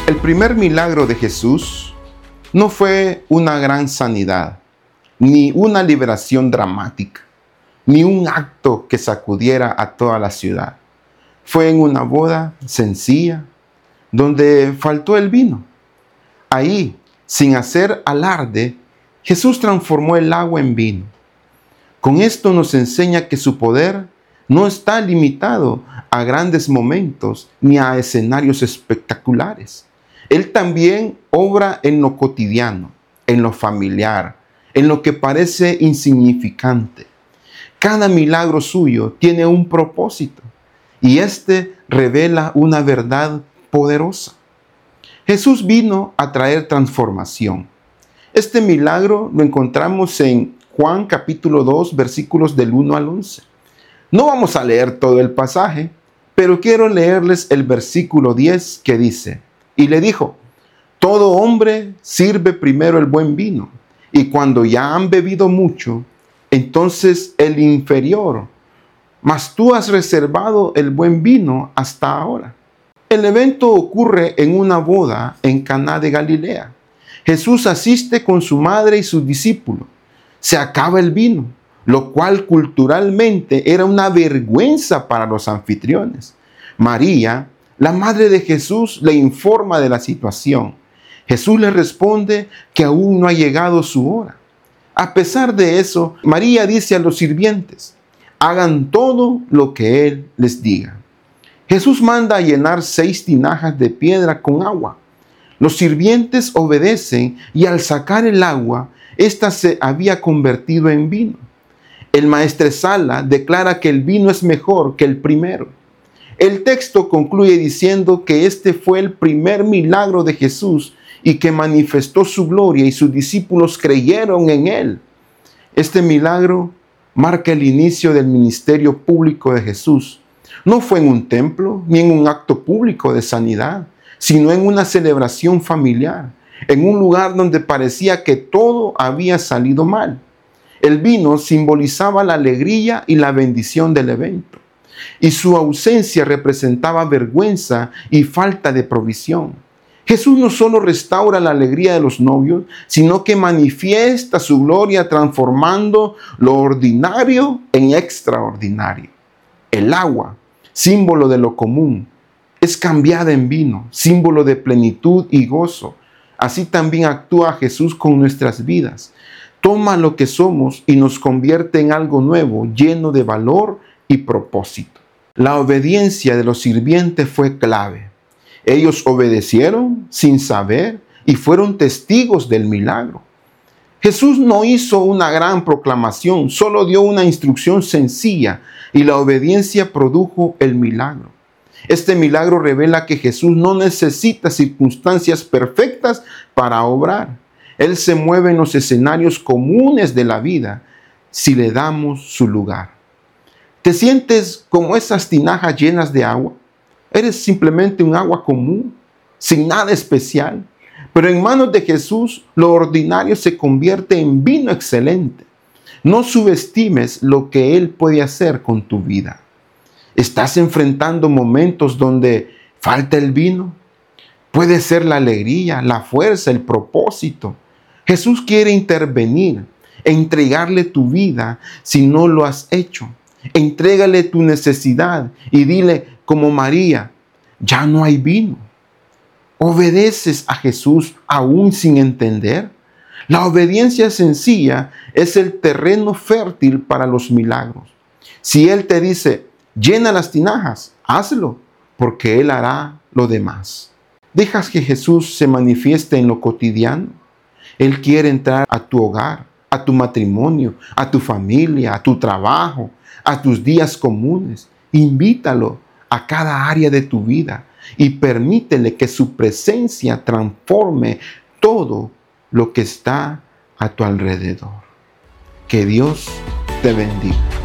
El primer milagro de Jesús no fue una gran sanidad, ni una liberación dramática, ni un acto que sacudiera a toda la ciudad. Fue en una boda sencilla, donde faltó el vino. Ahí, sin hacer alarde, Jesús transformó el agua en vino. Con esto nos enseña que su poder no está limitado a grandes momentos ni a escenarios espectaculares. Él también obra en lo cotidiano, en lo familiar, en lo que parece insignificante. Cada milagro suyo tiene un propósito y este revela una verdad poderosa. Jesús vino a traer transformación. Este milagro lo encontramos en Juan capítulo 2, versículos del 1 al 11. No vamos a leer todo el pasaje, pero quiero leerles el versículo 10 que dice: y le dijo, todo hombre sirve primero el buen vino, y cuando ya han bebido mucho, entonces el inferior, mas tú has reservado el buen vino hasta ahora. El evento ocurre en una boda en Caná de Galilea. Jesús asiste con su madre y sus discípulos. Se acaba el vino, lo cual culturalmente era una vergüenza para los anfitriones. María, la madre de Jesús, le informa de la situación. Jesús le responde que aún no ha llegado su hora. A pesar de eso, María dice a los sirvientes: hagan todo lo que Él les diga. Jesús manda a llenar 6 tinajas de piedra con agua. Los sirvientes obedecen y al sacar el agua, ésta se había convertido en vino. El maestresala declara que el vino es mejor que el primero. El texto concluye diciendo que este fue el primer milagro de Jesús y que manifestó su gloria y sus discípulos creyeron en él. Este milagro marca el inicio del ministerio público de Jesús. No fue en un templo ni en un acto público de sanidad, sino en una celebración familiar, en un lugar donde parecía que todo había salido mal. El vino simbolizaba la alegría y la bendición del evento, y su ausencia representaba vergüenza y falta de provisión. Jesús no solo restaura la alegría de los novios, sino que manifiesta su gloria transformando lo ordinario en extraordinario. El agua, símbolo de lo común, es cambiada en vino, símbolo de plenitud y gozo. Así también actúa Jesús con nuestras vidas. Toma lo que somos y nos convierte en algo nuevo, lleno de valor y propósito. La obediencia de los sirvientes fue clave. Ellos obedecieron sin saber y fueron testigos del milagro. Jesús no hizo una gran proclamación, solo dio una instrucción sencilla y la obediencia produjo el milagro. Este milagro revela que Jesús no necesita circunstancias perfectas para obrar. Él se mueve en los escenarios comunes de la vida si le damos su lugar. ¿Te sientes como esas tinajas llenas de agua? Eres simplemente un agua común, sin nada especial. Pero en manos de Jesús, lo ordinario se convierte en vino excelente. No subestimes lo que Él puede hacer con tu vida. ¿Estás enfrentando momentos donde falta el vino? Puede ser la alegría, la fuerza, el propósito. Jesús quiere intervenir, entregarle tu vida si no lo has hecho. Entrégale tu necesidad y dile como María: ya no hay vino. ¿Obedeces a Jesús aún sin entender? La obediencia sencilla es el terreno fértil para los milagros. Si Él te dice: llena las tinajas, hazlo, porque Él hará lo demás. ¿Dejas que Jesús se manifieste en lo cotidiano? Él quiere entrar a tu hogar, a tu matrimonio, a tu familia, a tu trabajo, a tus días comunes. Invítalo a cada área de tu vida y permítele que su presencia transforme todo lo que está a tu alrededor. Que Dios te bendiga.